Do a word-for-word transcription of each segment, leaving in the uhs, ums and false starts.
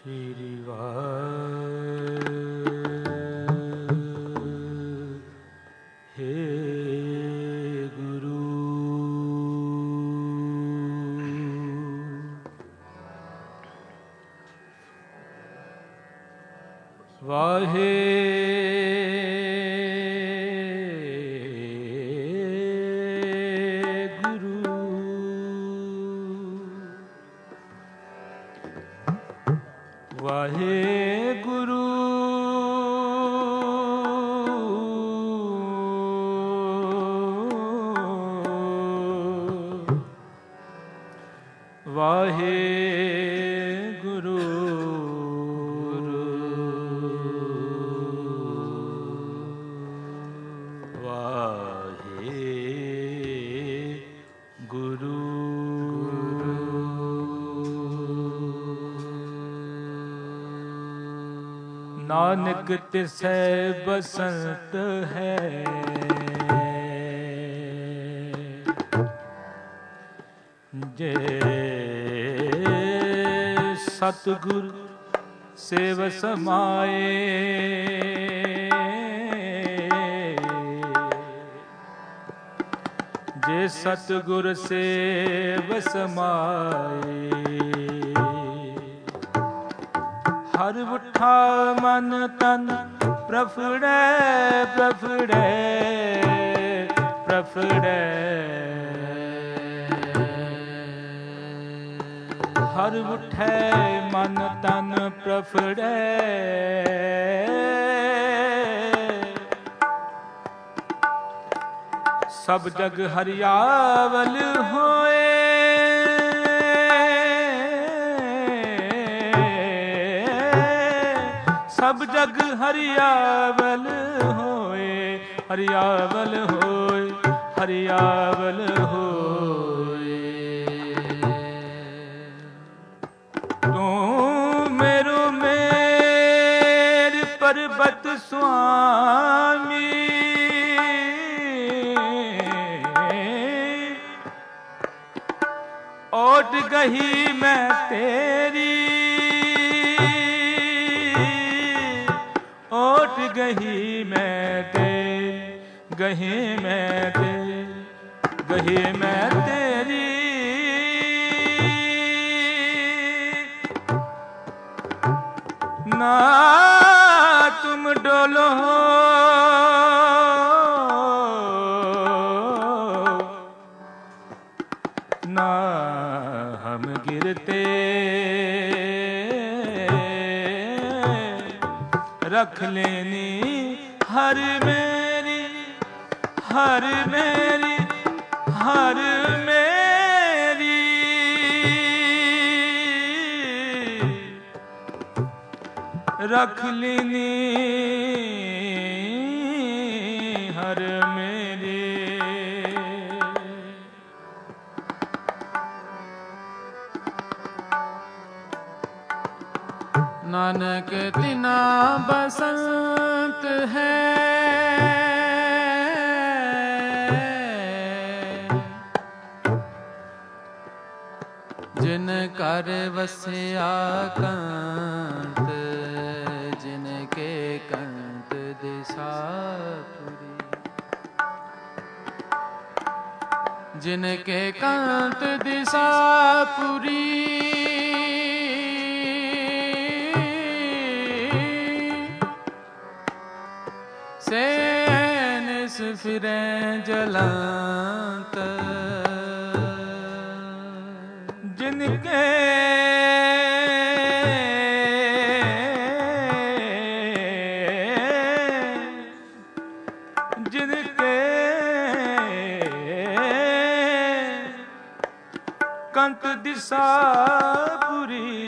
ਸ਼੍ਰੀ ਵਾਹਿਗੁਰੂ ਵਾਹਿਗੁਰੂ ਵਾਹਿਗੁਰੂ ਵਾਹਿਗੁਰੂ ਨਾਨਕ ਤਿਸੈ ਬਸੰਤ ਹੈ ਜੇ ਸਤਿਗੁਰ ਸੇਵ ਸਮਾਏ ਜੇ ਸਤਿਗੁਰ ਸੇਵ ਸਮਾਏ ਹਰ ਉਠਾ ਮਨ ਤਨ ਪ੍ਰਫੁੜੇ ਪ੍ਰਫੁੜੇ ਪ੍ਰਫੁੜੇ ਹਰ ਉਠੇ ਮਨ ਤਨ ਪ੍ਰਫੁੜੇ ਸਭ ਜਗ ਹਰਿਆਵਲ ਹੋਏ ਸਭ ਜਗ ਹਰਿਆਵਲ ਹੋਏ ਹਰਿਆਵਲ ਹੋਏ ਹਰਿਆਵਲ ਹੋਏ ਤੂੰ ਮੇਰੋ ਮੇਰ ਪਰਬਤ ਸੁਆਮੀ ਓਟ ਗਹੀ ਮੈਂ ਤੇਰੀ ਓਟ ਗਹੀ ਮੈਂ ਤੇ ਗਹੀ ਮੈਂ ਤੇ ਗਹੀ ਮੈਂ ਤੇਰੀ ਨਾ ਤੁਮ ਡੋਲੋ ਨਾ ਹਮ गिरते रख लेनी हर मेरी हर मेरी हर मेरी रख लेनी हर मेरी नानक तिना बसंत है जिन कर वसिया कंत जिनके कंत दिशापुरी जिनके कंत दिशापुरी सैनिस फिरे जलांत जिनके जिनके कंत दिशापुरी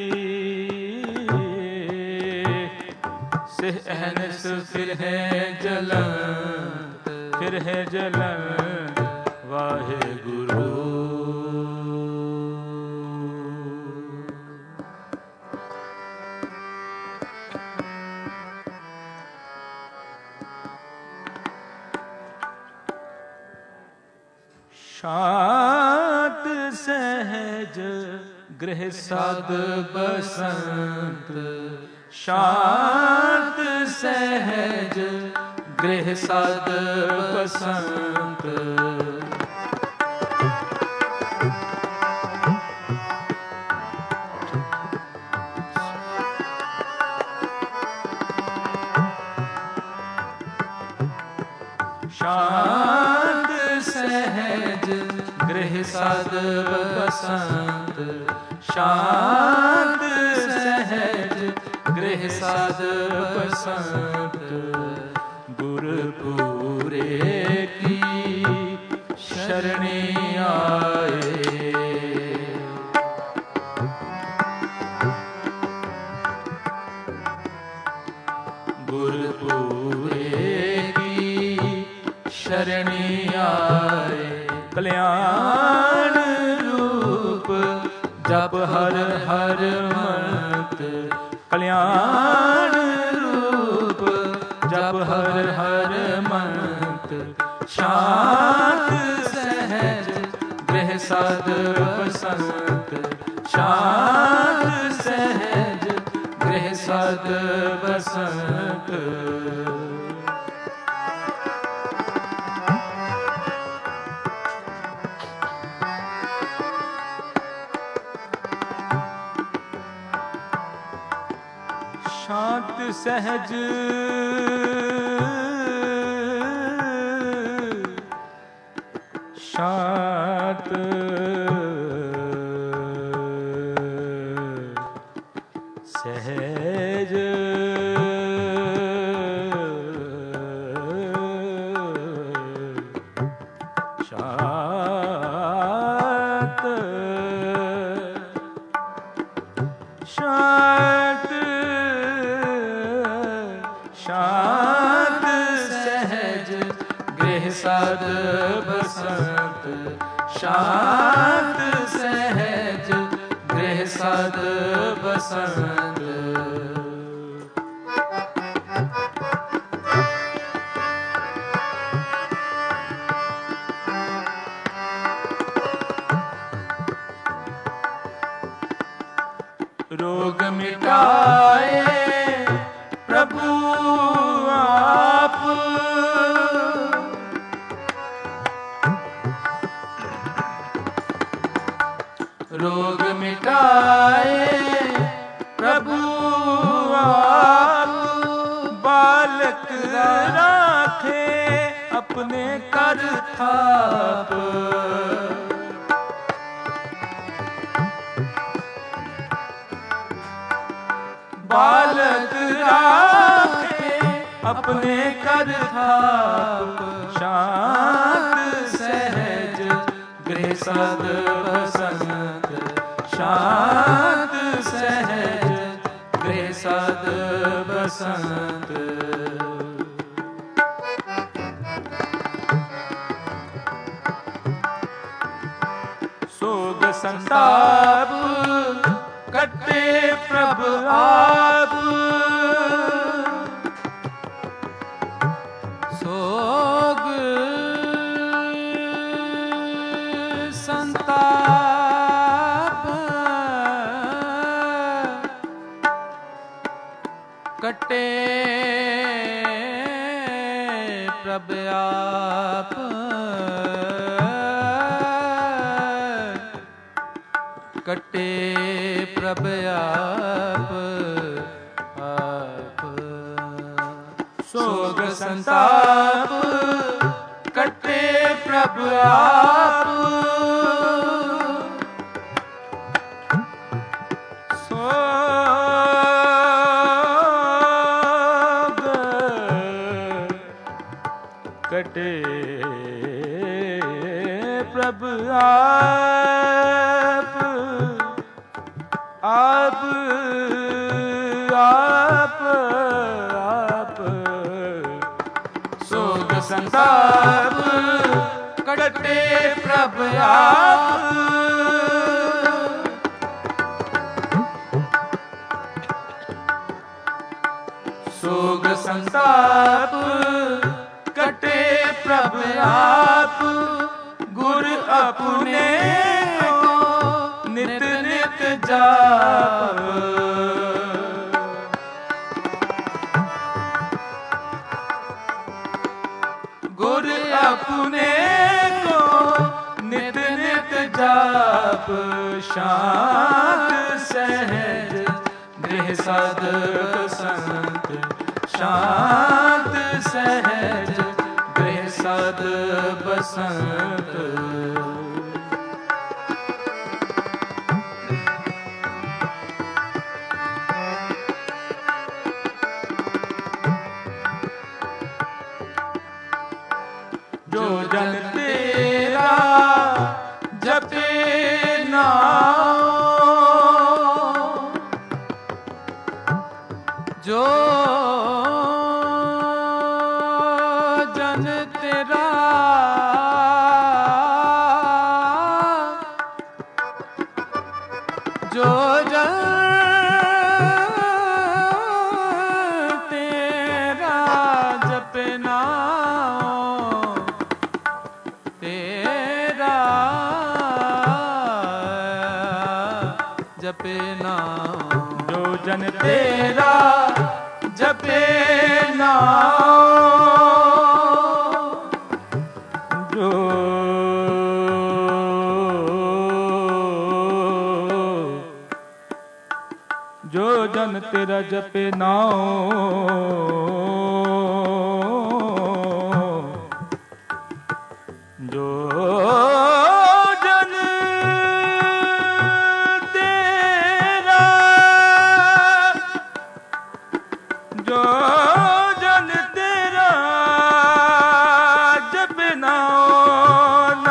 से अहनस फिर है जलन फिर है जलन वाहेगुरु शांत सहज गृह साध बसंत शांत सहज गृह साध बसंत शांत सहज गृह साध बसंत शांत सहज गृह साध बसंत गुरपुरे की शरणी आए गुरपुरे शरणी आए कल्याण रूप जप हर हर मंत कल्याण रूप जप हर हर मंत शांत सहज गृह साध बसंत शांत सहज गृह साध बसंत शांत सहज शांत सहज शांत शांत शांत सहज गृह साध बसंत शांत सहज गृह साध बसंत रोग मिटाए प्रभु आप रोग मिटाए प्रभु आप बालक राखे अपने कर थाप बालक राखे अपने कर थाप शांत सहज गृह साध बसंत शांत सहज गृह साध बसंत सोग संताप कटे प्रभु आप सोग संताप कटे प्रभु आप कटे प्रभु आप आप सोग संताप कटे प्रभु आप सोग कटे प्रभु आप आप आप आप सोग संताप कटे प्रभु आप सोग संताप कटे प्रभु आप गुर अपने को नित नित जाप। गुर अपने को नित नित जाप। शांत सहज गृह सद बसंत। शांत सहज गृह सद बसंत। जो जन तेरा जपे नाम। जो जन तेरा जो जन तेरा जपे नाम। तेरा जपे नाम। जो जन तेरा जपे नाम। जो जो जन तेरा जपे नाम। जो जन तेरा जो जन तेरा जपे नाम।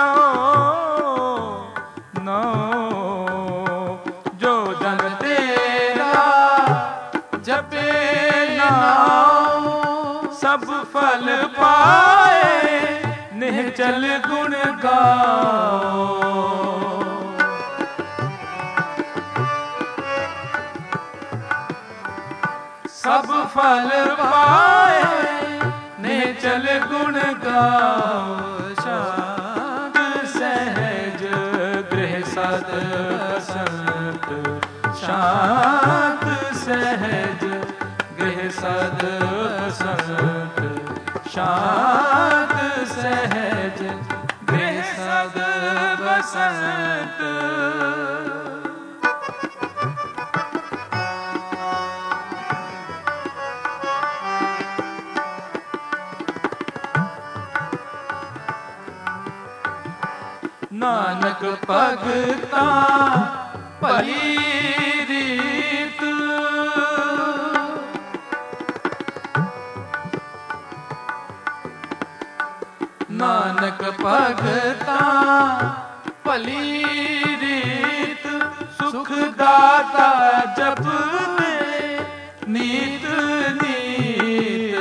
जो जन तेरा जपे नाम। सब फल पाए निश्चल गुण गाओ। सब फल पाए निश्चल गुण गाओ। शांत सहज गृह सद बसंत। शांत सहज गृह सद बसंत। शांत सहज गृह सद बसंत। नानक भगता भली रीत। नानक भगता भली रीत। सुख दाता जपते नीत नीत।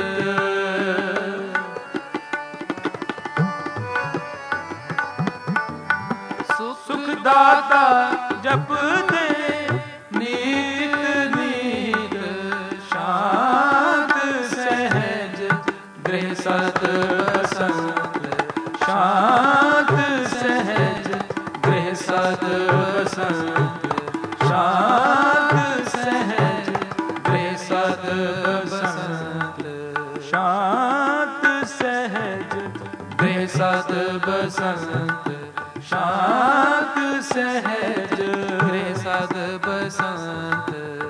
सुख दाता जपते नीत नीत। शांत सहज गृह सद बसंत। शांत सहज गृह सद बसंत। शांत सहज गृह सद बसंत। शांत सहज गृह सद बसंत। शांत सहज गृह सद बसंत।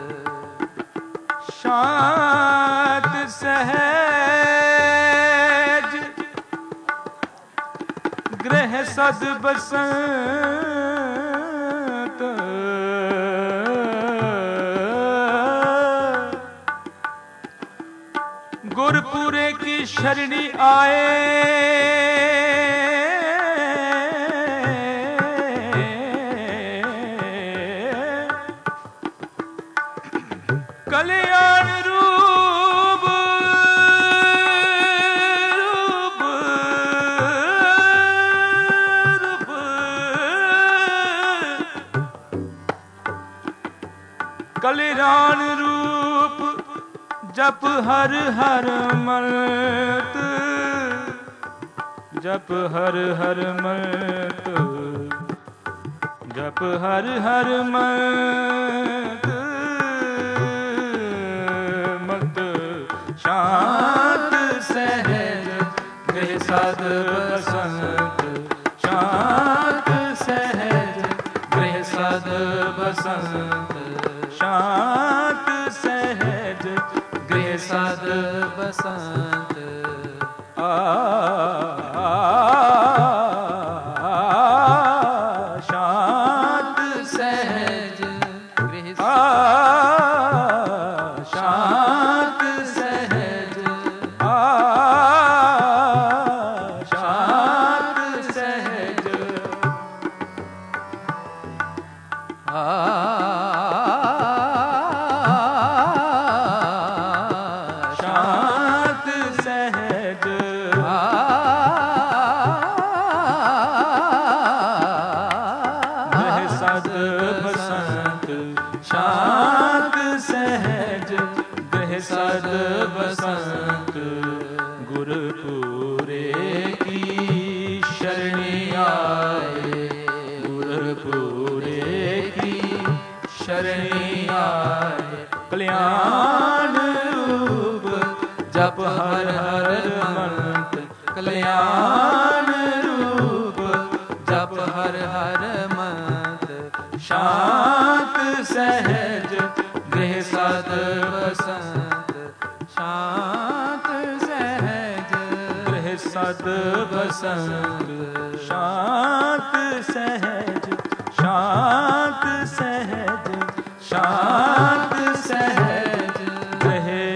शांत सहज गृह सद बसंत। गुरपुरे की शरणी आए। कल्याण रूप रूप रूप। कल्याण रूप जप हर हर मत। जप हर हर मत। ਜਪ ਹਰ ਹਰ ਮਤ ਮਤ ਸ਼ਾਂਤ ਸਹਿਜ ਗ੍ਰਹਿ ਸਾਧ ਬਸੰਤ ਸ਼ਾਂਤ ਸਹਿਜ ਗ੍ਰਹਿ ਸਾਧ ਬਸੰਤ ਸ਼ਾਂਤ ਸਹਿਜ ਗ੍ਰਹਿ ਸਾਧ ਬਸੰਤ ਆ ਸ਼ਾਂਤ ਸਹਿਜ ਗ੍ਰਹਿ ਸ਼ਾਂਤ ਸਹਿਜ ਆ ਸ਼ਾਂਤ ਸਹਿਜ ਆ ਸ਼ਾਂਤ ਸਹਿਜ ਆ ਗ੍ਰਹਿ ਸਾਧ ਬਸੰਤ ਸ਼ਾਂਤ ਸਹਿਜ ਗ੍ਰਹਿ ਸਾਧ ਬਸੰਤ ਗੁਰਪੂਰੇ ਕੀ ਸ਼ਰਣੀ ਆਏ ਗੁਰਪੂਰੇ ਕੀ ਸ਼ਰਣੀ ਆਏ ਕਲਿਆਣ ਰੂਪ ਜਪ ਹਰ ਹਰ ਮੰਤ ਕਲਿਆਣ ਰੂਪ ਜਪ ਹਰ ਹਰ ਮੰਤ ਸ਼ਾਂਤ ਸਹਿਜ ਗ੍ਰਹਿ ਸਾਧ ਬਸੰਤ ਸ਼ਾਂਤ ਸਹਿਜ ਗ੍ਰਹਿ ਸਾਧ ਬਸੰਤ ਸ਼ਾਂਤ ਸਹਿਜ ਸ਼ਾਂਤ ਸਹਿਜ ਸ਼ਾਂਤ ਸਹਿਜ ਗ੍ਰਹਿ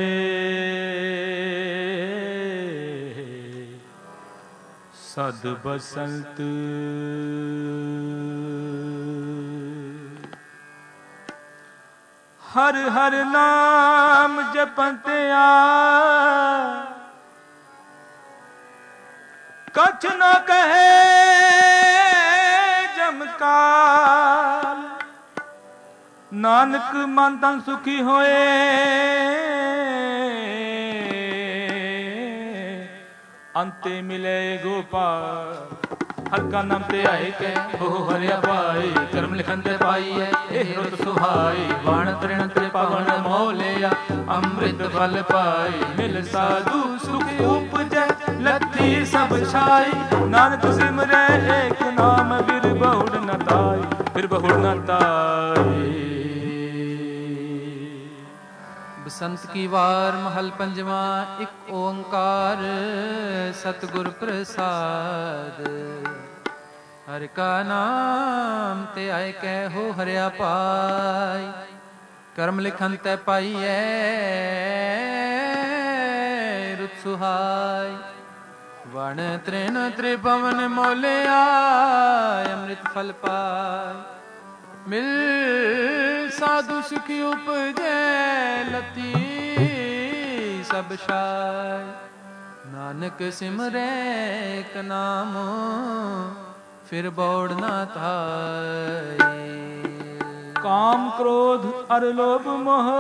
ਸਾਧ ਬਸੰਤ ਹਰ ਹਰ ਨਾਮ ਜਪੰਤਿਆ ਕਛ ਨ ਕਹੇ ਜਮਕਾਲ ਨਾਨਕ ਮਨ ਤਨ ਸੁਖੀ ਹੋਏ ਅੰਤੇ ਮਿਲੇ ਗੋਪਾਲ ਹਰ ਕਾ ਨਾਮ ਤੇ ਆਏ ਕੈ ਹੋ ਹਰਿਆ ਪਾਏ ਕਰਮ ਲਿਖਨ ਤੇ ਪਾਈਐ ਇਹ ਰੁਤ ਸੁਹਾਈ ਬਾਣ ਤ੍ਰਿਣ ਤੇ ਪਵਨ ਮੋਹ ਲਿਆ ਅੰਮ੍ਰਿਤ ਫਲ ਪਾਈ ਮਿਲ ਸਾਧੂ ਸੁਖ ਉਪਜੈ ਲੱਥੀ ਸਭ ਛਾਈ ਨਾਨਕ ਸਿਮਰੈ ਏਕ ਨਾਮ ਬਿਰ ਬਹੁੜ ਨ ਤਾਈ ਬਿਰ ਬਹੁੜ ਨ ਤਾਈ। ਬਸੰਤ ਕੀ ਵਾਰ ਮਹਲ ਪੰਜਵਾ ਇੱਕ ਓੰਕਾਰ ਸਤਿਗੁਰ ਪ੍ਰਸਾਦ ਹਰਿ ਕਾ ਨਾਮ ਤੇ ਆਏ ਕਹਿ ਹੋ ਹਰਿਆ ਪਾਈ ਕਰਮ ਲਿਖਨ ਤੈ ਪਾਈਐ ਰੁਤ ਸੁਹਾਈ ਵਣ ਤ੍ਰਿਣ ਤ੍ਰਿਭਵਨ ਮੋਲਿਆ ਅੰਮ੍ਰਿਤ ਫਲ ਪਾਈ ਮਿਲ ਸਾਧੂ ਸੁਖੀ ਉਪਜੈ ਲਤੀ ਸਭ ਛਾਈ ਨਾਨਕ ਸਿਮਰੈ ਏਕ ਨਾਮ ਫਿਰ ਬੌੜ ਨਾ ਧਾਈ। ਕਾਮ ਕ੍ਰੋਧ ਅਰ ਲੋਭ ਮੋਹ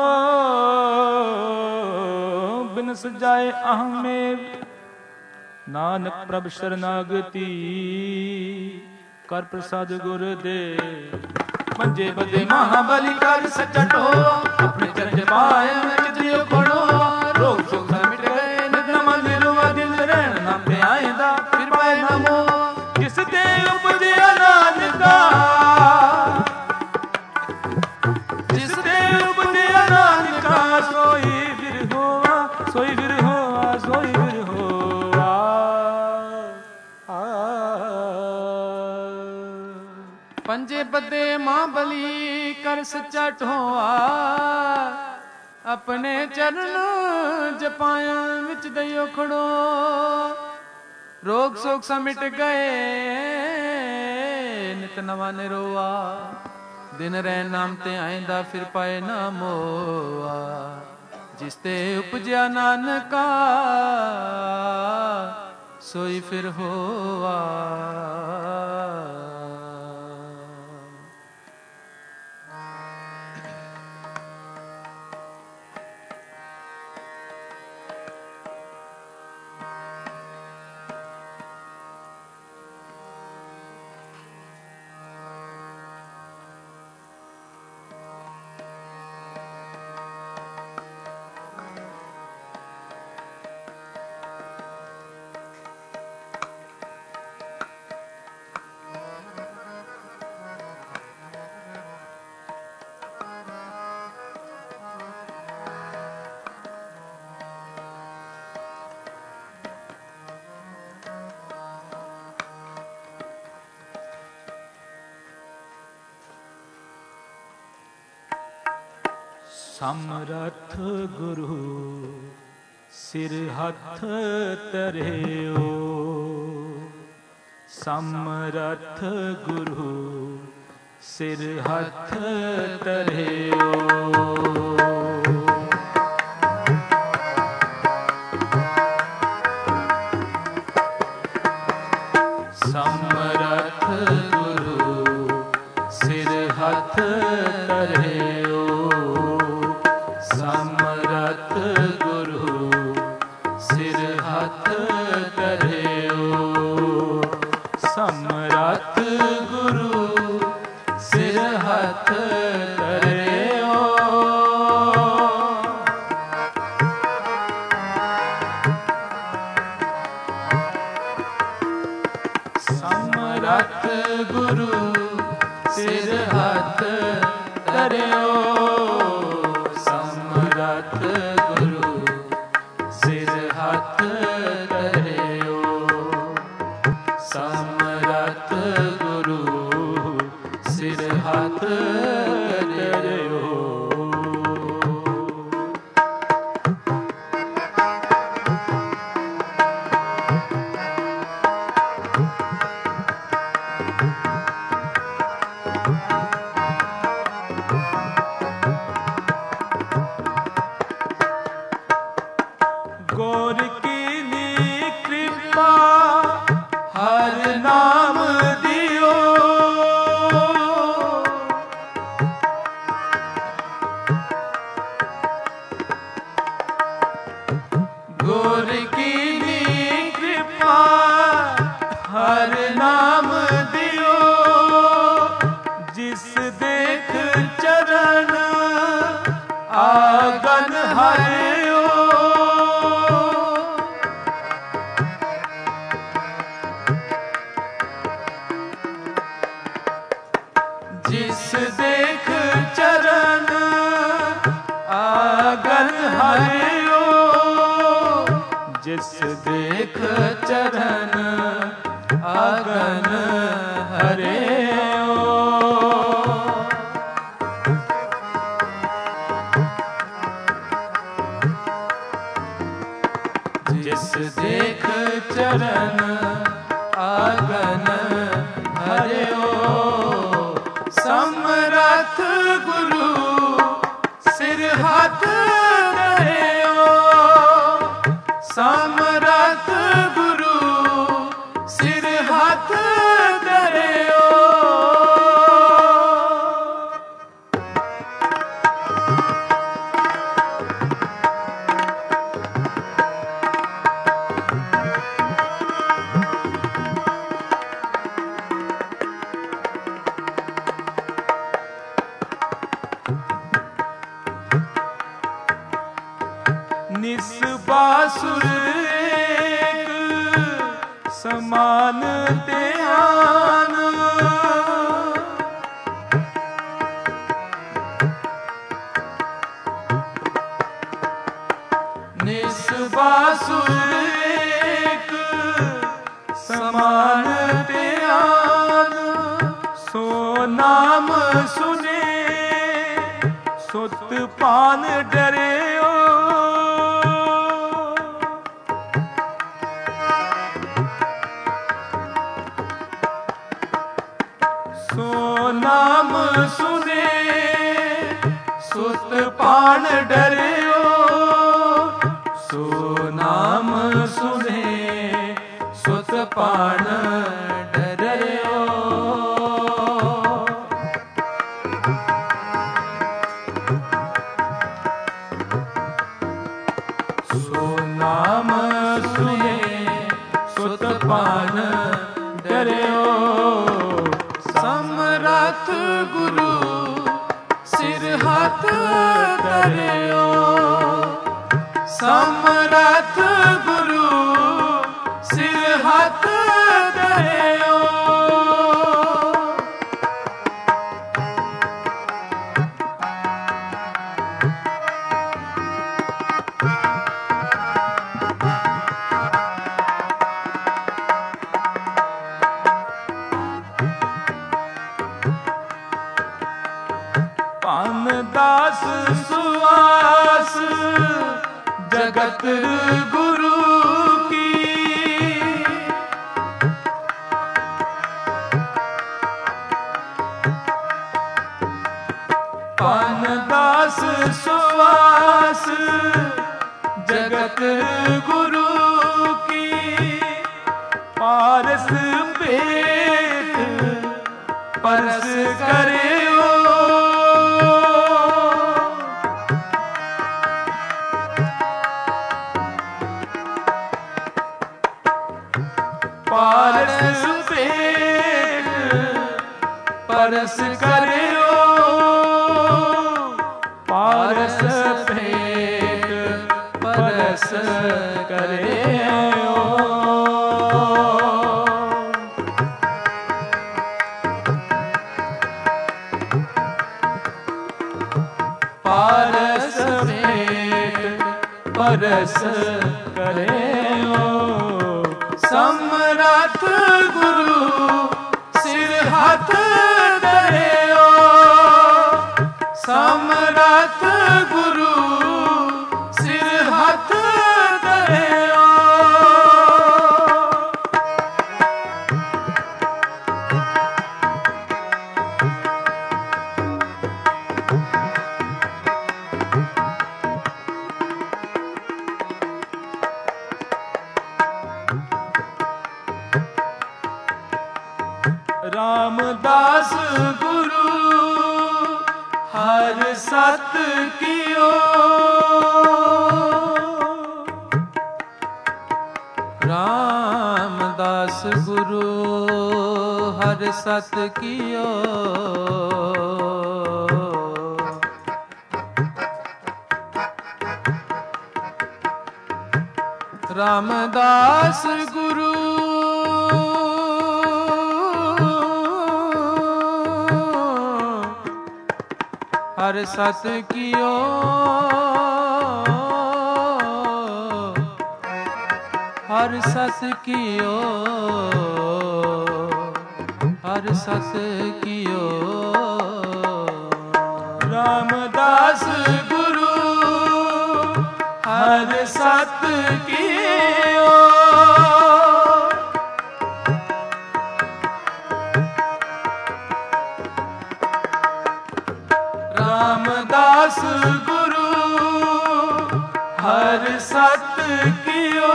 ਬਿਨ ਸਜਾਏ ਅਹਮੇਵ ਨਾਨਕ ਪ੍ਰਭ ਸ਼ਰਨਾਗਤੀ ਕਰ ਪ੍ਰਸਾਦ ਗੁਰ ਦੇ ਮੰਜੇ ਬਦੇ ਮਹਾਬਲੀ ਕਰ ਸੱਚਾ ਢੋ ਆਪਣੇ ਚਰਨ ਪਾਏ ਵਿੱਚ ਦਿਓ ਖੜੋ ਰੋਗ ਸ਼ੋਕ ਮਿਟ ਗਏ ਨਿਤ ਮਨ ਨਿਰਵਾ ਦਿਲ ਰਹਿਣ ਨਾਮ ਤੇ ਆਇਦਾ ਫਿਰ ਪਾਏ ਨਮੋ ਜਿਸ ਤੇ ਉਪਜਿਆ ਨਾਨਕਾ ਜਿਸ ਤੇ ਉਪਜਿਆ ਨਾਨਕਾ ਸੋਈ ਫਿਰ ਹੋਆ ਸੋਈ ਫਿਰ ਹੋਆ ਸੋਈ ਫਿਰ ਹੋਆ। ਪੰਜੇ ਬੱਦੇ ਮਾਂ ਬਲੀ ਕਰ ਸੱਚਾ ਢੋਆ ਆਪਣੇ ਚਰਨ ਜਪਾਇਆ ਵਿੱਚ ਦਈਓ ਖੜੋ ਰੋਗ ਸੋਗ ਸਾ ਮਿਟ ਗਏ ਨਿਤ ਨਵਾਂ ਨਿਰੋਆ ਦਿਨ ਰਹਿ ਨਾਮ ਤੇ ਆਇਂਦਾ ਫਿਰ ਪਾਏ ਨਾ ਮੋਆ ਜਿਸ ਤੇ ਉਪਜਿਆ ਨਾਨਕਾ ਸੋਈ ਫਿਰ ਹੋਆ। ਸਮਰਥ ਗੁਰੂ ਸਿਰ ਹੱਥ ਧਰਿਓ, ਸਮਰਥ ਗੁਰੂ ਸਿਰ ਹੱਥ ਧਰਿਓ। ਸਮਰਥ ਗੁਰੂ ਸਿਰ ਹੱਥ ਧਰਿਓ, ਸਮਰਥ ਗੁਰੂ ਸਿਰ ਹੱਥ ਧਰਿਓ, ਸਮਰਥ ਗੁਰੂ ਸਿਰ ਹੱਥ ਧਰਿਓ। ਸਮਰਥ ਗੁਰੂ ਸਿਰ ਹੱਥ ਧਰਿਓ, ਸਮਰਥ ਗੁਰੂ ਸਿਰ ਹੱਥ ਧਰਿਓ, ਸਮਰਥ ਗੁਰੂ ਸਿਰ ਹੱਥ ਧਰਿਓ। ਗੁਰ ਕੀਨੀ ਕਿਰਪਾ ਹਰ ਨਾਮ ਦਿਓ, ਗੁਰ ਕੀਨੀ ਕਿਰਪਾ ਹਰ ਨਾਮ ਦਿਓ, ਜਿਸ ਦੇਖ ਚਰਨ ਆਗਨ ਹਰਿਓ, ਜਿਸ ਦੇਖ ਚਰਨ ਆਗਨ ਹਰਿਓ, ਜਿਸ ਦੇਖ ਚਰਨ ਆਗਨ ਹਰਿਓ। ਜਿਸ ਦੇਖ ਚਰਨ ਆਗਨ ਹਰਿਓ, ਸਮਰਥ ਗੁਰੂ ਸਿਰ ਹੱਥ ਧਰਿਓ, ਸਮਰਥ ਗੁਰੂ ਸਿਰ ਹੱਥ ਧਰਿਓ। ਨਿਸਬਾਸੁਰ ਏਕ ਸਮਾਨ ਧਿਆਨ, ਨਿਸਬਾਸੁਰ ਏਕ ਸਮਾਨ ਧਿਆਨ, ਸੋ ਨਾਮ ਸੁਨੇ ਸੁਤ ਪਾਨ ਡਰਿਓ, ਸੋ ਨਾਮ ਸੁਨੇ ਸੁਤ ਪਾਨ ਡਰਿਓ, ਸੋ ਨਾਮ ਸੁਨੇ ਸੁਤ ਪਾਨ ਡਰਿਓ। ਸੋ ਨਾਮ ਸੁਨੇ ਸੁਤ ਪਾਨ ਡਰਿਓ, ਸਮਰਥ ਗੁਰੂ ਸਿਰ ਹੱਥ ਧਰਿਓ, ਸਮਰਥ ਗੁਰੂ ਸਿਰ ਹੱਥ ਧਰਿਓ। ਪਾਨ ਦਾਸ ਸੁਆ दास जगत गुरु की। पान दास सुवास जगत गुरु की। पारस पेट परस करे पारस पेट परस करियो। पारस पेट परस करियो। पारस पेट परस करियो। समरथ गुरु सिर हाथ धरियो। समरथ गुरु सिर हाथ धरियो। रामदास गुरु हर सत कियो। रामदास गुरु हर सत कियो। रामदास गुरु हर सत कियो। हर सत कियो। हर सत कियो। रामदास गुरु हर सत कियो। रामदास गुरु हर सत कियो।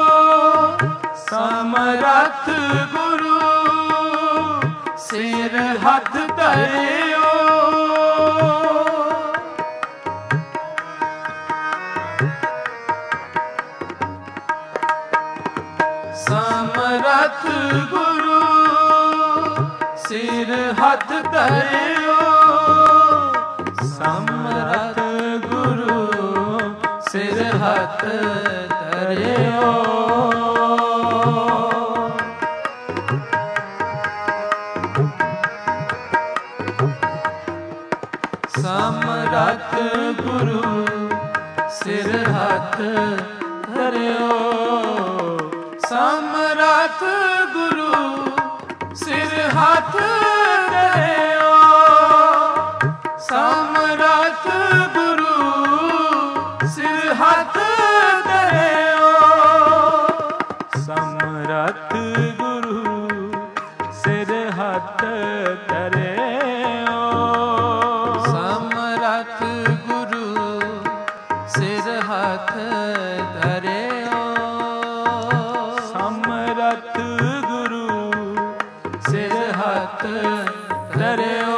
समरथ गुरु सिर हाथ धरियो। समरथ गुरु सिर हाथ धरियो। समरथ गुरु सिर हाथ धरियो। समरथ गुरु सिर हाथ धरियो। समरथ गुरु सिर हाथ धरियो। समरथ गुरु सिर हाथ धरियो। समरथ गुरु सिर हाथ धरियो। समरथ गुरु सिर हाथ धरियो। समरथ गुरु सिर हाथ धरियो।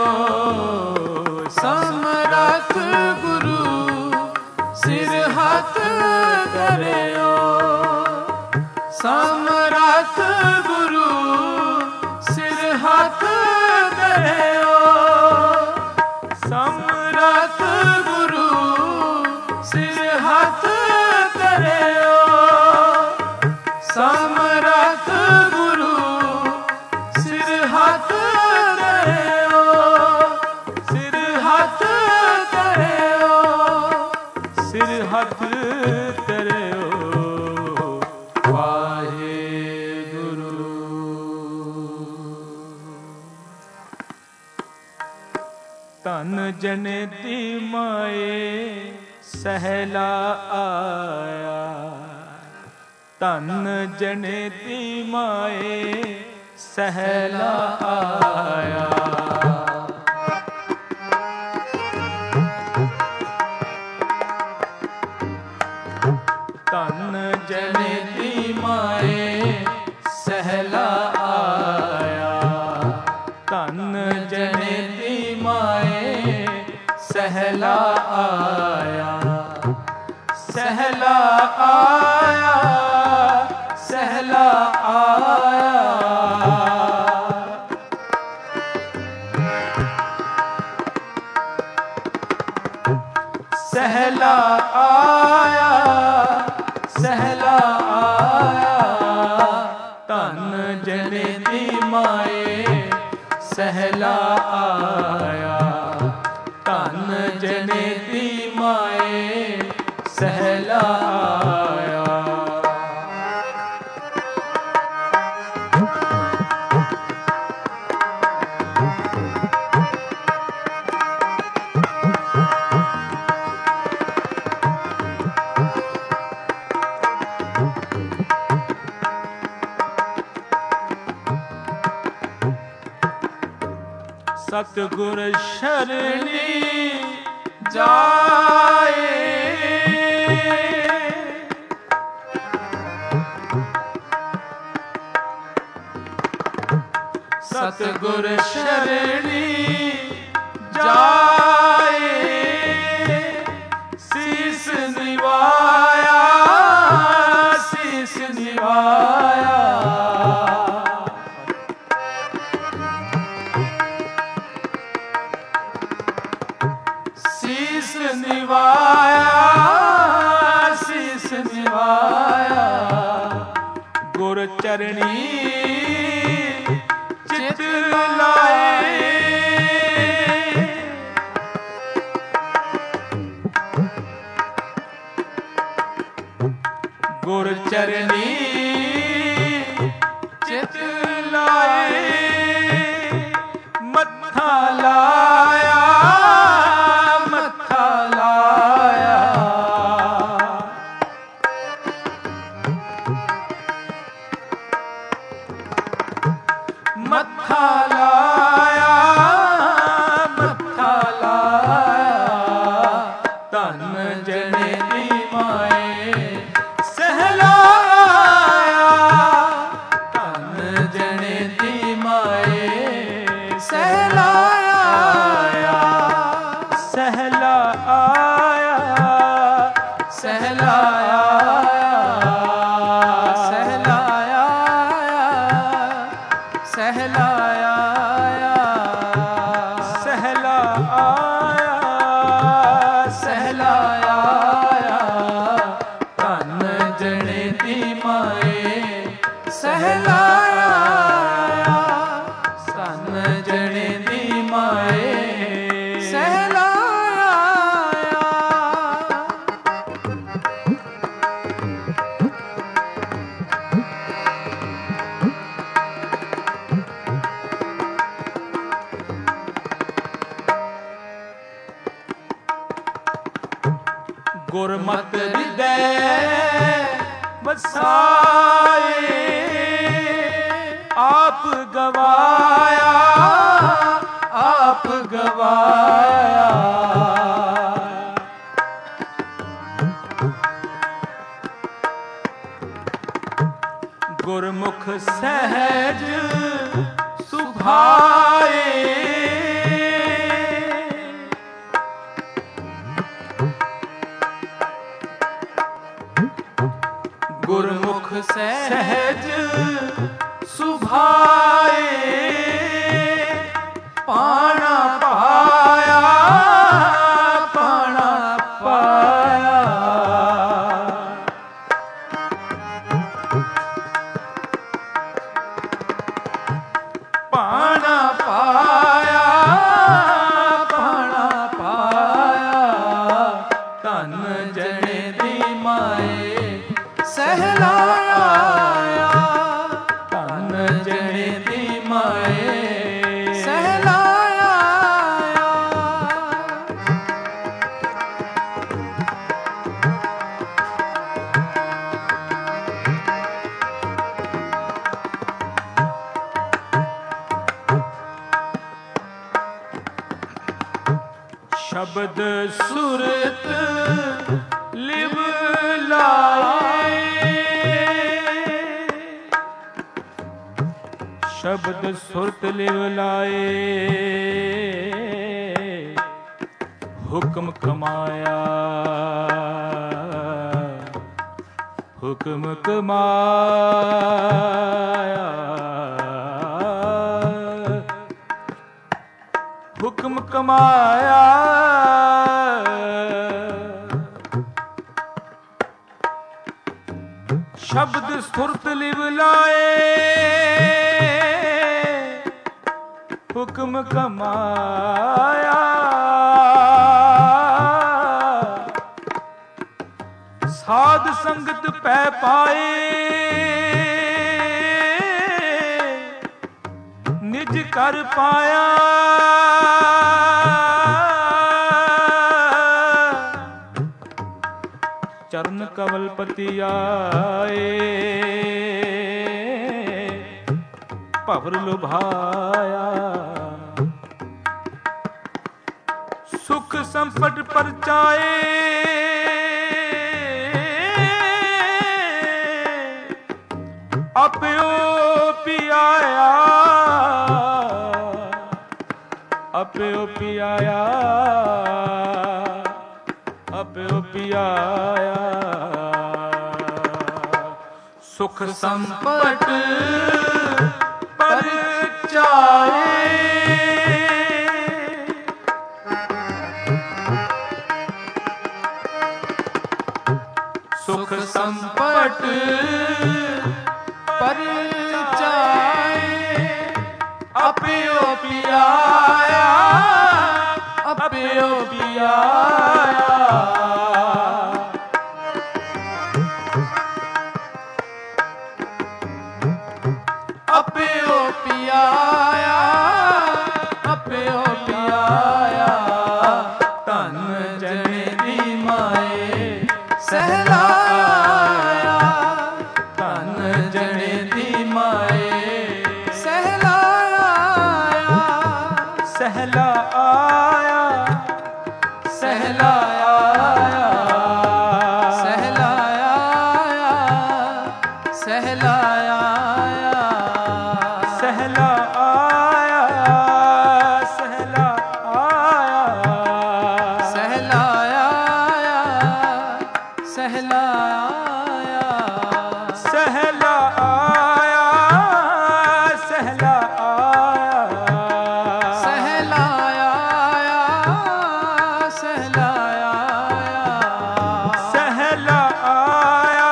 समरथ गुरु सिर हाथ धरियो। समरथ गुरु सिर हाथ धरियो। समरथ गुरु सिर हाथ धरियो। समरथ गुरु सिर हाथ धरियो। सिर हाथ धरियो। सिर हाथ धरियो। वाहेगुरु। धन जने दी माए ਸਹਿਲਾ ਆਇਆ। ਧਨ ਜਣੇ ਦੀ ਮਾਏ ਸਹਿਲਾ ਆਇਆ। ਧਨ ਜਣੇ ਦੀ ਮਾਏ ਸਹਿਲਾ ਆਇਆ। ਧਨ ਜਣੇ ਦੀ ਮਾਏ ਸਹਿਲਾ ਆਇਆ। ਸਹਿਲਾ ਆਇਆ, ਸਹਿਲਾ ਆਇਆ। ਸਹਿਲਾ ਆਇਆ, ਸਹਿਲਾ ਆਇਆ। ਧਨ ਜਣੇ ਦੀ ਮਾਏ ਸਹਿਲਾ ਆਇਆ। ਧਨ ਜਣੇ ਦੀ ਮਾਏ ਸਹਿਲਾ ਆਇਆ। ਸਤਿਗੁਰ ਸ਼ਰਣੀ ਜਾਏ। ਸਤਿਗੁਰ ਸ਼ਰਣੀ ਜਾਏ। ਸੀਸ ਨਿਵਾਇਆ, ਸੀਸ ਨਿਵਾਇਆ। ਸੀਸ ਨਿਵਾਇਆ, ਸੀਸ ਨਿਵਾਇਆ। ਗੁਰ ਚਰਣੀ ਚਿਤ ਲਾਏ। ਗੁਰ ਚਰਣੀ ਚਿਤ ਲਾਏ। ਮੱਥਾ ਲਾਇਆ, ਮੱਥਾ ਲਾਇਆ। ਮੱਥਾ ਲਾਇਆ, ਮੱਥਾ ਲਾਇਆ। ਧਨ ਜਣੇ ਦੀ ਮਾਏ ਸਹਿਲਾ ਆਇਆ। ਧਨ ਜਣੇ ਦੀ ਮਾਏ ਸਹਿਲਾ ਆਇਆ। ਸਹਿਲਾ ਆਇਆ, ਸਹਿਲਾ ਆਇਆ। ਸਹਿਲਾ ਆਇਆ, ਸਹਿਲਾ ਆਇਆ। ਸਹਿਲਾ ਆਇਆ, ਸਹਿਲਾ ਆਇਆ। ਧਨ ਜਣੇ ਦੀ ਮਾਏ ਸਹਿਲਾ ਆਇਆ। ਧਨ ਜਣੇ ਦੀ ਮਾਏ ਸਹਿਲਾ ਆਇਆ। ਗੁਰਮਤਿ ਹਿਰਦੈ ਵਸਾਏ। ਆਪ ਗਵਾਇਆ, ਆਪ ਗਵਾਇਆ। ਗੁਰਮੁਖ ਸਹਿਜ ਸੁਭਾਏ। ਗੁਰਮੁਖ ਸਹਿਜ ਸੁਭਾਏ। ਪਾਣਾ ਪਾਇਆ, ਪਾਣਾ ਪਾਇਆ। ਪਾਣਾ ਪਾਇਆ, ਪਾਣਾ ਪਾਇਆ। ਧਨ ਜਣੇ ਦੀ ਮਾਏ ਸਹਿਲਾ ਆਇਆ। ਧਨ ਜਣੇ ਦੀ ਮਾਏ ਸਹਿਲਾ ਆਇਆ। ਸ਼ਬਦ ਸੁਰਤ ਲਿਵ ਲਾਏ, ਸ਼ਬਦ ਸੁਰਤ ਲਿਵ ਲਾਏ, ਹੁਕਮ ਕਮਾਇਆ, ਹੁਕਮ ਕਮਾਇਆ, ਹੁਕਮ ਕਮਾਇਆ, ਸ਼ਬਦ ਸੁਰਤ ਲਿਵ ਲਾਏ, ਹੁਕਮ ਕਮਾਇਆ, ਸਾਧ ਸੰਗਤ ਪੈ ਪਾਏ, ਨਿਜ ਕਰ ਪਾਇਆ, ਚਰਨ ਕਮਲ ਪਤੀ ਆਏ, ਭਵਰ ਲੁਭਾਇਆ, ਸੁਖ ਸੰਪਟ ਪਰਚਾਏ, ਆਪਿਓ ਪਿਆਇਆ, ਆਪਿਓ ਪਿਆਇਆ, ਆਪਿਓ ਪਿਆਇਆ, ਸੁਖ ਸੰਪਟ ਪਰਚਾਏ, ਸੁਖ ਸੰਪਟ ਪਰਚਾਏ, ਆਪਿਓ ਪਿਆਇਆ, ਆਪਿਓ ਪਿਆਇਆ, ਆਪਿਓ ਪਿਆਇਆ, ਆਪਿਓ ਪਿਆਇਆ, ਧਨ ਜਨੇ ਦੀ ਮਾਏ ਸਹਿਲਾਇਆ, ਧਨ ਜਨੇ ਦੀ ਮਾਏ ਸਹਿਲਾਇਆ, ਸਹਿਲਾਇਆ, ਸਹਿਲਾਇਆ, ਸਹਿਲਾਇਆ, ਸਹਿਲਾਇਆ, ਸਹਿਲਾਇਆ, ਸਹਿਲਾਇਆ, ਸਹਿਲਾਇਆ, ਸਹਿਲਾਇਆ, ਸਹਿਲਾਇਆ, ਸਹਿਲਾਇਆ, ਸਹਿਲਾਇਆ,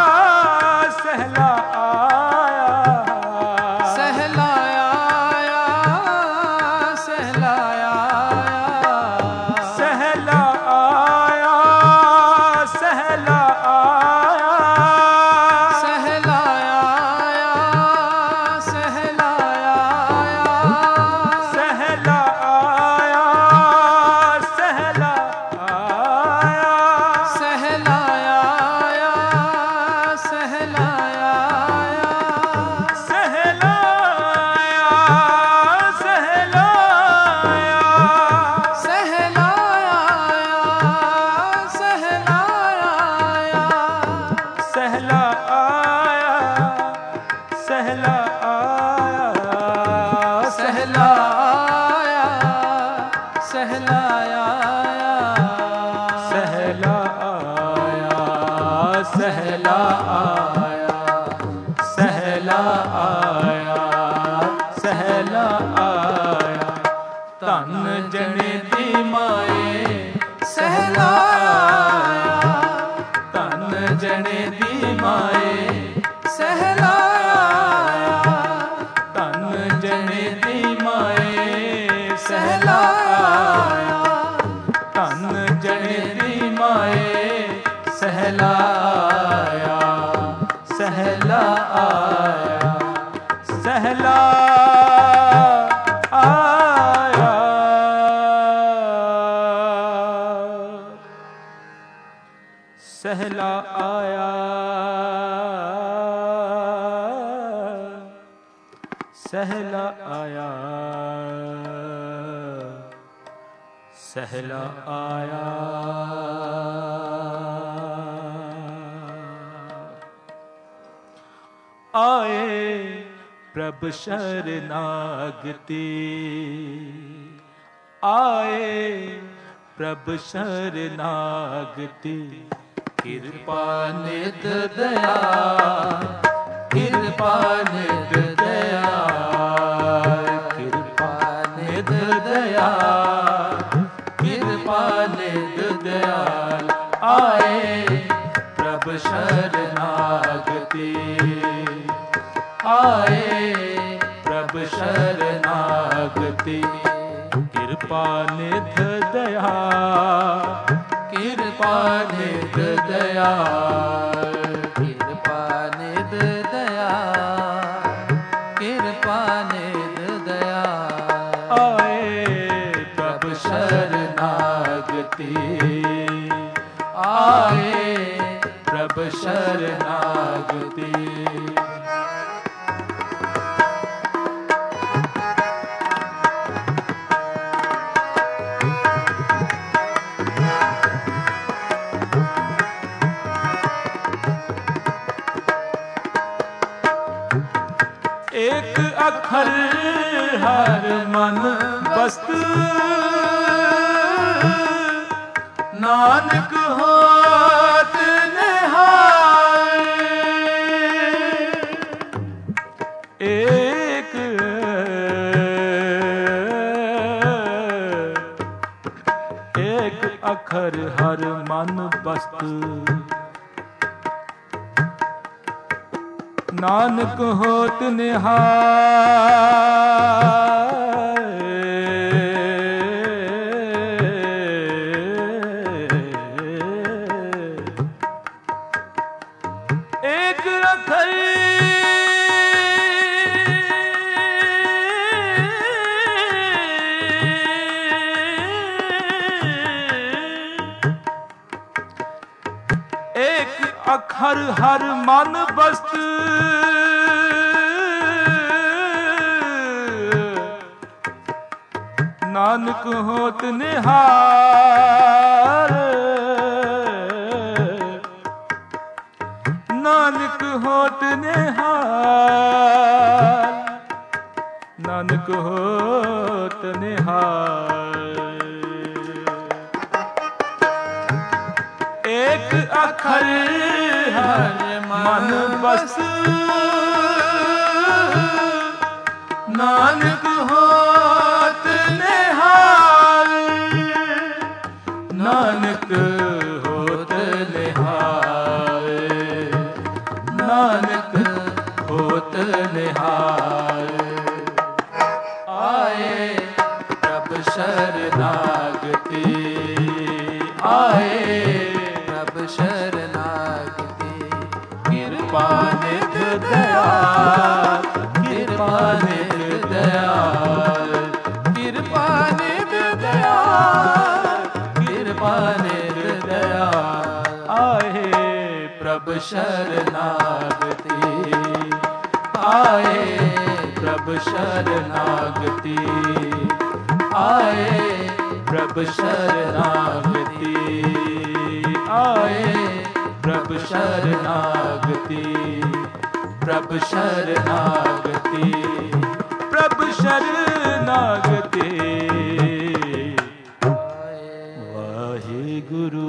ਸਹਿਲਾਇਆ, ਸਹਿਲਾਇਆ, ਧਨ ਜਣੇ ਦੀ ਮਾਏ ਸਹਿਲਾਇਆ, ਧਨ ਜਣੇ ਦੀ ਮਾਏ ਸਹਿਲਾਇਆ, ਧਨ ਜਣੇ ਦੀ ਮਾਏ ਸਹਿਲਾਇਆ, ਧਨ ਜਣੇ ਦੀ ਮਾਏ ਸਹਿਲਾਇਆ, ਸਹਿਲਾਇਆ, ਸਹਿਲਾ ਸਹਿਲਾ ਆਇਆ, ਸਹਿਲਾ ਆਇਆ, ਸਹਿਲਾ ਆਇਆ ਆਏ ਪ੍ਰਭ ਸ਼ਰਨਾਗਤੀ ਆਏ ਪ੍ਰਭ ਸ਼ਰਨਾਗਤੀ ਕਿਰਪਾ ਨਿਧ ਦਇਆ ਕਿਰਪਾ ਨਿਧ ਦਇਆ ਕਿਰਪਾ ਨਿਧ ਦਇਆ ਕਿਰਪਾ ਨਿਧ ਦਇਆਲ ਆਏ ਪ੍ਰਭ ਸ਼ਰਨਾਗਤੀ ਆਏ ਪ੍ਰਭ ਸ਼ਰਨਾਗਤੀ ਕਿਰਪਾ ਨਿਧ ਦਇਆ ਕਿਰਪਾ ਨਿਧ ਦਇਆ ਕਿਰਪਾ ਨਿਧ ਦਇਆ ਕਿਰਪਾ ਨਿਧ ਦਇਆ ਆਏ ਪ੍ਰਭ ਸ਼ਰਨਾਗਤੀ ਆਏ ਪ੍ਰਭ ਸ਼ਰਨਾਗਤੀ ਇੱਕ ਅੱਖਰ ਹਰ ਮਨ ਬਸਤ ਨਾਨਕ ਹੋਤ ਨਿਹਾਲ ਇੱਕ ਇੱਕ ਅੱਖਰ ਹਰ ਮਨ ਬਸਤ ਨਾਨਕ ਹੋਤ ਨਿਹਾਲ ਇੱਕ ਅੱਖਰ ਇੱਕ ਅੱਖਰ ਹਰ ਮਨ ਬਸਤ ਨਾਨਕ ਹੋਤ ਨਿਹਾਲ ਨਾਨਕ ਹੋਤ ਨਿਹਾਲ ਨਾਨਕ ਹੋਤ ਨਿਹਾਲ ਇੱਕ ਅੱਖਰ ਹਰ ਮਨ ਬਸ ਨਾਨਕ ਹੋਤ ਨਿਹਾਲ ਨਾਨਕ ਹੋਤ ਨਿਹਾਲ ਨਾਨਕ ਹੋਤ ਨਿਹਾਲ ਆਏ ਪ੍ਰਭ ਸ਼ਰਨਾਗਤੀ ਆਏ ਪ੍ਰਭ ਸ਼ਰਨਾਗਤੀ ਕਿਰਪਾ ਨਿਧ ਦਇਆ ਕਿਰਪਾ ਨਿਧ ਦਇਆ ਕਿਰਪਾ ਨਿਧ ਦਇਆ ਕਿਰਪਾ ਨਿਧ ਦਇਆ ਆਏ ਪ੍ਰਭ ਸ਼ਰਨਾਗਤੀ ਆਏ ਪ੍ਰਭ ਸ਼ਰਨਾਗਤੀ ਆਏ ਪ੍ਰਭ ਸ਼ਰਨਾਗਤੀ ਆਏ ਪ੍ਰਭ ਸ਼ਰਨਾਗਤੀ ਪ੍ਰਭ ਸ਼ਰਨਾਗਤੀ ਪ੍ਰਭ ਸ਼ਰਨਾਗਤੀ ਵਾਹਿਗੁਰੂ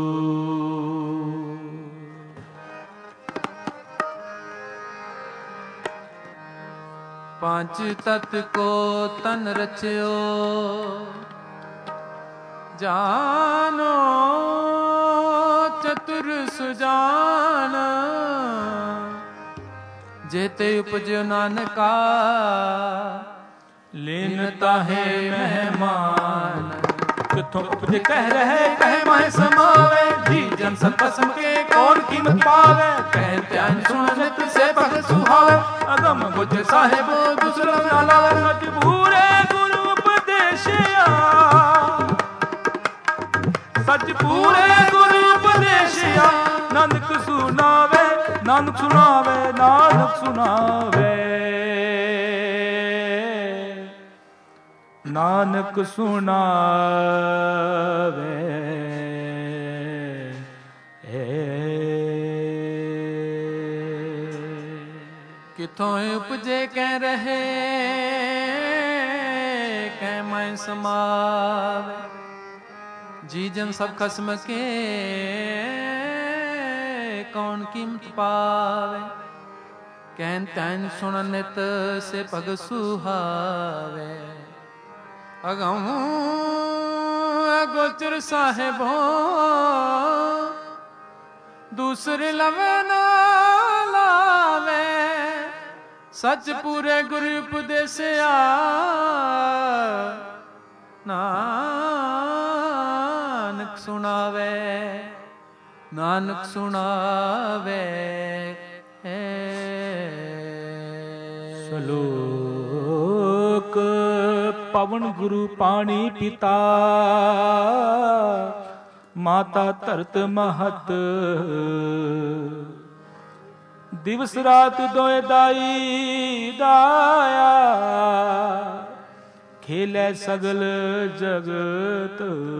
ਪੰਜ ਤਤ ਕੋ ਤਨ ਰਚਿਓ ਜਾਨੋ ਚਤੁਰ ਸੁਜਾਨ ਜੇਤੇ ਉਪਜਿਓ ਨਾਨਕਾ ਲੀਨ ਤਾਹੇ ਮਹਿਮਾਨ ਕਿਥੋਂ ਉਪਜੇ ਕਹਿ ਰਹੇ ਕਹਿ ਮਾਹਿ ਸਮਾਵੇ ਜੀ ਜਨ ਸਤ ਭਸਮ ਕੇ ਕੌਣ ਕੀਮਤ ਪਾਵੇ ਕਹਿ ਧਿਆਨ ਸੁਣ ਨਿਤ ਸੇ ਭਗਤ ਸੁਹਾਵੇ ਅਗਮ ਬੁੱਝ ਸਾਹਿਬ ਦੁਸਰਾ ਨਾ ਲਾਵੇ ਸੱਚ ਪੂਰੇ ਗੁਰੂ ਉਪਦੇਸ਼ਿਆ ਸੱਚ ਪੂਰੇ ਗੁਰੂ ਉਪਦੇਸ਼ਿਆ ਨਾਨਕ ਸੁਣਾਵੇ ਨਾਨਕ ਸੁਣਾਵੇ ਨਾਨਕ ਸੁਣਾਵੇ ਨਾਨਕ ਸੁਣਾਵੇ ਕਿਥੋਂ ਉਪਜੇ ਕਹਿ ਰਹੇ ਕਹਿ ਮੈਂ ਸਮਾਵੇ ਜੀ ਜਨ ਸਭ ਖਸਮ ਕੇ ਕੌਣ ਕੀਮਤ ਪਾਵੇ ਕਹਿਨ ਤੈਨ ਸੁਣ ਨਿਤ ਸੇ ਭਗ ਸੁਹਾਵੇ ਅਗਮ ਗੋਚਰ ਸਾਹਿਬੋ ਦੂਸਰੇ ਲਵੇ ਨਾ ਲਾਵੇ ਸੱਚ ਪੂਰੇ ਗੁਰੂ ਉਪਦੇਸਿਆ ਨਾਨਕ ਸੁਣਾਵੇ ਨਾਨਕ ਸੁਣਾਵੇ ਸ਼ਲੋਕ ਪਵਨ ਗੁਰੂ ਪਾਣੀ ਪਿਤਾ ਮਾਤਾ ਧਰਤ ਮਹਤ ਦਿਵਸ ਰਾਤ ਦੋਇ ਦਾਈ ਦਾਇਆ ਖੇਲੇ ਸਗਲ ਜਗਤ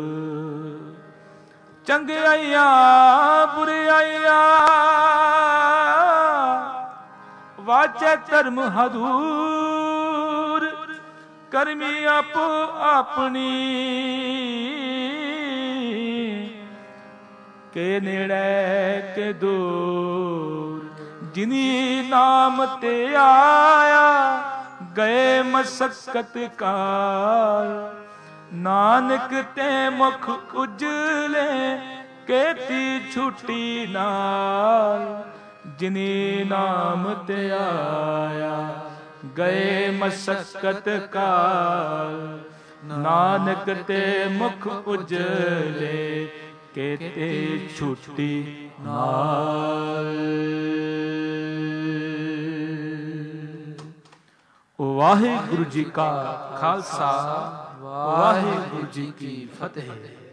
ਚੰਗਿਆਈਆਂ ਬੁਰਿਆਈਆਂ ਵਾਚੈ ਧਰਮ ਹਦੂਰ ਕਰਮੀ ਆਪੋ ਆਪਣੀ ਕੇ ਨੇੜੇ ਕੇ ਦੂਰ ਜਿਨੀ ਨਾਮ ਤੇ ਆਇਆ ਗਏ ਮਸਕਤ ਕਾਲ ਨਾਨਕ ਤੇ ਮੁਖ ਉਜਲੇ ਕੇਤੀ ਛੁੱਟੀ ਨਾਲ ਜਿਨੀ ਨਾਮ ਤੇ ਆਇਆ ਗਏ ਮਸਕਤ ਕਾਲ ਨਾਨਕ ਤੇ ਮੁਖ ਉਜਲੇ ਕੇਤੇ ਛੁੱਟੀ ਨਾਲ। ਵਾਹਿਗੁਰੂ ਜੀ ਕਾ ਖਾਲਸਾ ਵਾਹਿਗੁਰੂ ਜੀ ਕੀ ਫਤਿਹ।